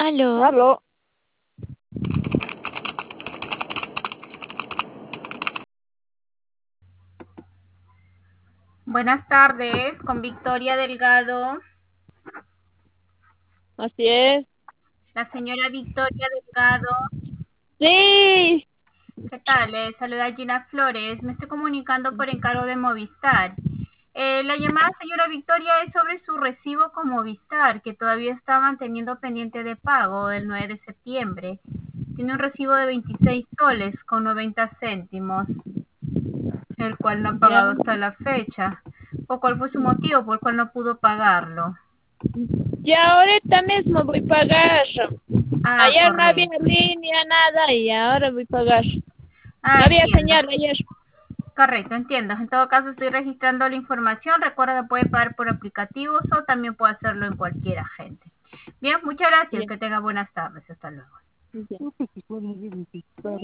Aló, Aló, Buenas tardes, con Victoria Delgado. así es. La señora Victoria Delgado. Sí, ¿Qué tal? Le saluda Gina Flores. Me estoy comunicando por encargo de Movistar. La llamada, señora Victoria, es sobre su recibo con Movistar, que todavía está manteniendo pendiente de pago el 9 de septiembre. Tiene un recibo de 26 soles con 90 céntimos, el cual no ha ya, pagado hasta la fecha. ¿O cuál fue su motivo por el cual no pudo pagarlo? ya ahorita mismo voy a pagar. Ah, Ayer no había correcto. línea, nada, y ahora voy a pagar. No Ah, había entiendo. señal ayer. Correcto, entiendo. En todo caso, estoy registrando la información. Recuerda que puede pagar por aplicativos o también puede hacerlo en cualquier agente. Bien, muchas gracias. Ya, Que tenga buenas tardes. Hasta luego. ya.